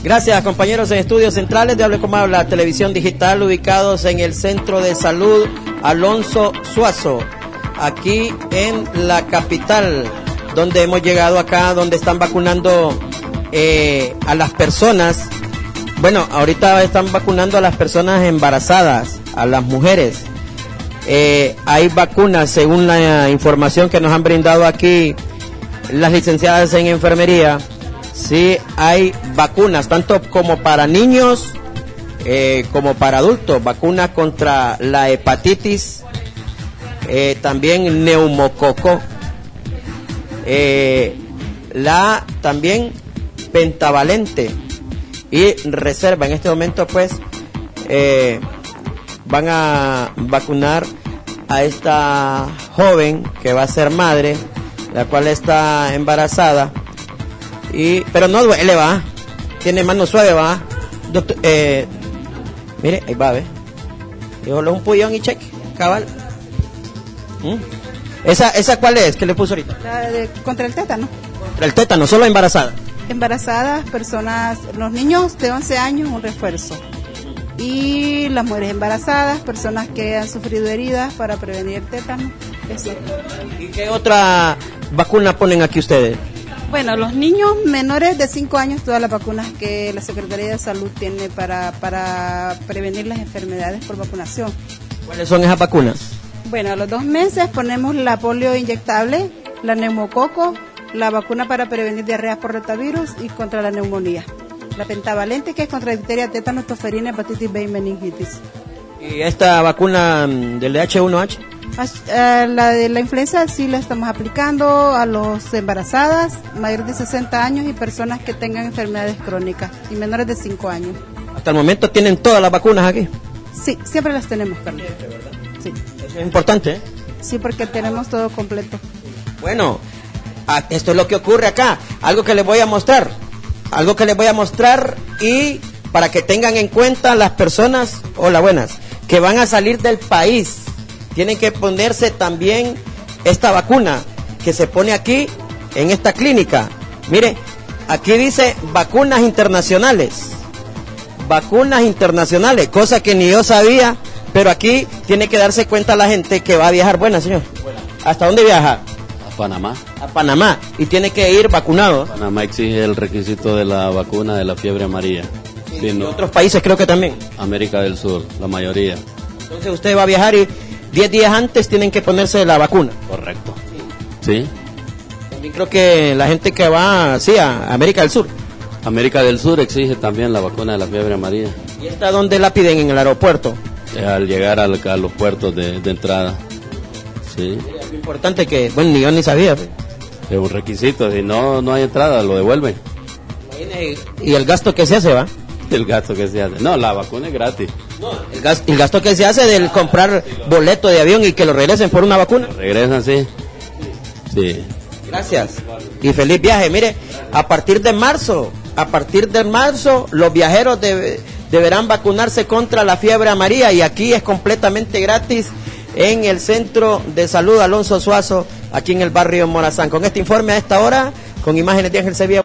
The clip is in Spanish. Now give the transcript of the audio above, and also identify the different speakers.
Speaker 1: Gracias, compañeros en estudios centrales de Hable Como Habla, televisión digital, ubicados en el Centro de Salud Alonso Suazo, aquí en la capital, donde hemos llegado acá, donde están vacunando a las personas. Bueno, ahorita están vacunando a las personas embarazadas, a las mujeres. Hay vacunas, según la información que nos han brindado aquí las licenciadas en enfermería. Sí, hay vacunas, tanto como para niños como para adultos, vacunas contra la hepatitis, también neumococo, también pentavalente y reserva. En este momento pues van a vacunar a esta joven que va a ser madre, la cual está embarazada. Pero no duele, va. Tiene mano suave, va. Doctor, mire, ahí va, ve. Dígole un puñón y cheque, cabal. ¿Esa cuál es? ¿Qué le puso ahorita?
Speaker 2: Contra el tétano.
Speaker 1: Contra el tétano, solo embarazada.
Speaker 2: Embarazadas, personas, los niños de 11 años, un refuerzo. Y las mujeres embarazadas, personas que han sufrido heridas para prevenir el tétano. Eso.
Speaker 1: ¿Y qué otra vacuna ponen aquí ustedes?
Speaker 2: Bueno, los niños menores de 5 años, todas las vacunas que la Secretaría de Salud tiene para prevenir las enfermedades por vacunación.
Speaker 1: ¿Cuáles son esas vacunas?
Speaker 2: Bueno, a los 2 meses ponemos la polio inyectable, la neumococo, la vacuna para prevenir diarreas por rotavirus y contra la neumonía. La pentavalente, que es contra difteria, tétano, toferina, hepatitis B y meningitis.
Speaker 1: ¿Y esta vacuna del H1H?
Speaker 2: La de la influenza sí la estamos aplicando a los embarazadas, mayores de 60 años y personas que tengan enfermedades crónicas y menores de 5 años.
Speaker 1: ¿Hasta el momento tienen todas las vacunas aquí?
Speaker 2: Sí, siempre las tenemos, Carlos. Sí.
Speaker 1: Eso es importante, ¿eh?
Speaker 2: Sí, porque tenemos todo completo.
Speaker 1: Bueno, esto es lo que ocurre acá. Algo que les voy a mostrar y para que tengan en cuenta las personas, hola, buenas, que van a salir del país. Tienen que ponerse también esta vacuna que se pone aquí en esta clínica. Mire, aquí dice vacunas internacionales. Vacunas internacionales, cosa que ni yo sabía, pero aquí tiene que darse cuenta la gente que va a viajar. Buena, señor. ¿Hasta dónde viaja?
Speaker 3: A Panamá.
Speaker 1: A Panamá. Y tiene que ir vacunado.
Speaker 3: Panamá exige el requisito de la vacuna de la fiebre amarilla.
Speaker 1: Sí, ¿no? Otros países creo que también.
Speaker 3: América del Sur, la mayoría.
Speaker 1: Entonces usted va a viajar y 10 días antes tienen que ponerse la vacuna.
Speaker 3: Correcto. Sí.
Speaker 1: También creo que la gente que va, sí, a América del Sur.
Speaker 3: América del Sur exige también la vacuna de la fiebre amarilla.
Speaker 1: ¿Y esta dónde la piden? ¿En el aeropuerto?
Speaker 3: Al llegar a los puertos de entrada. Sí.
Speaker 1: Es importante que, bueno, ni yo ni sabía.
Speaker 3: Es un requisito, si no hay entrada, lo devuelven.
Speaker 1: ¿Y el gasto que se hace, va?
Speaker 3: El gasto que se hace. No, la vacuna es gratis.
Speaker 1: No, el gasto que se hace del comprar boleto de avión y que lo regresen por una vacuna.
Speaker 3: Regresan, sí. Sí.
Speaker 1: Gracias. Y feliz viaje. Mire, a partir de marzo, los viajeros deberán vacunarse contra la fiebre amarilla y aquí es completamente gratis en el Centro de Salud Alonso Suazo, aquí en el barrio Morazán. Con este informe a esta hora, con imágenes de Ángel Sevilla.